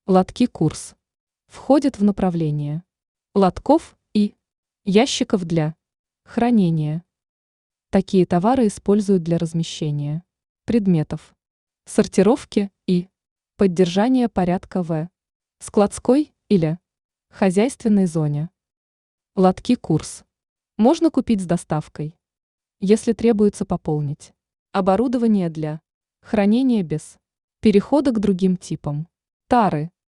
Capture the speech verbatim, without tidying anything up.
Лотки курс входят в направление лотков и ящиков для хранения. Такие товары используют для размещения предметов, сортировки и поддержания порядка в складской или хозяйственной зоне. Лотки курс можно купить с доставкой, если требуется пополнить оборудование для хранения без перехода к другим типам тары.